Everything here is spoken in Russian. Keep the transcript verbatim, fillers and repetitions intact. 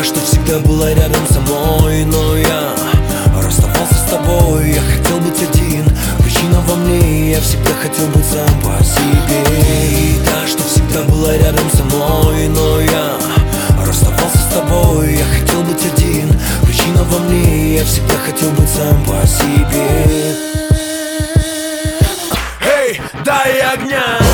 что всегда была рядом со мной, но я расставался с тобой. Я хотел быть один, причина во мне. Я всегда хотел быть сам по себе. И та, что всегда была рядом со мной, но я расставался с тобой. Я хотел быть один, причина во мне. Я всегда хотел быть сам по себе. Эй, дай огня!